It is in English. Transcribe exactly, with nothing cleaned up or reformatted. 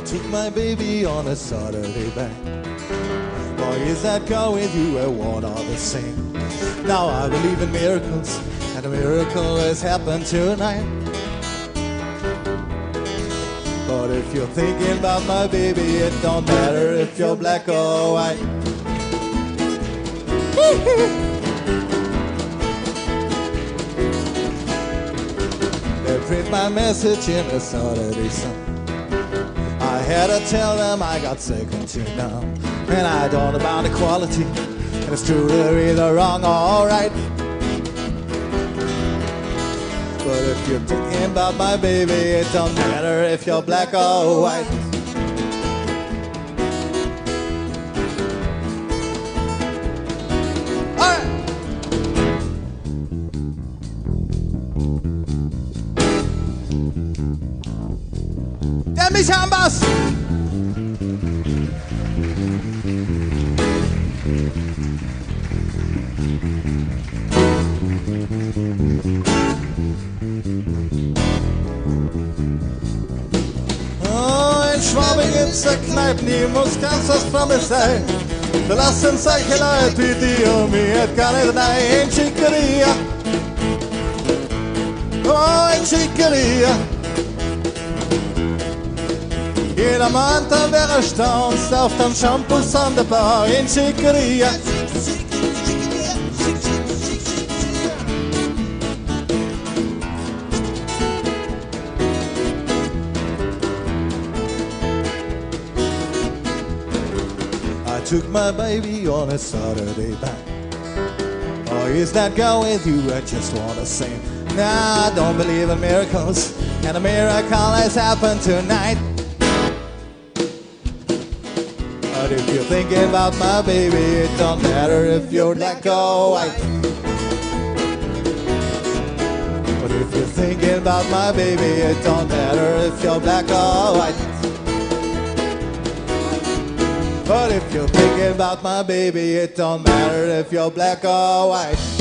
took my baby on a Saturday back. Boy, is that girl with you a one or the same? Now I believe in miracles, and a miracle has happened tonight. But if you're thinking about my baby, it don't matter if you're black or white. They print my message in the Saturday Sun. I had to tell them I got second to none. And I don't know about equality, and it's true they're either wrong or right. But if you're thinking about my baby, it don't matter if you're black or white. All right. Der Micha-Bass. In Schwabing gibt's a Kneipen, die muss ganz was Frommes sein. Da lassen solche Leute wie die und mir gar nicht rein. In Chicoria, oh, in Chicoria. Jeder meint, dann wäre erstaunt auf dem Shampoos an der Bar. In Chicoria. I took my baby on a Saturday back. Oh, is that girl with you? I just wanna sing. Nah, I don't believe in miracles, and a miracle has happened tonight. But if you're thinking about my baby, it don't matter if you're black or white. But if you're thinking about my baby, it don't matter if you're black or white. But if you're thinking about my baby, it don't matter if you're black or white.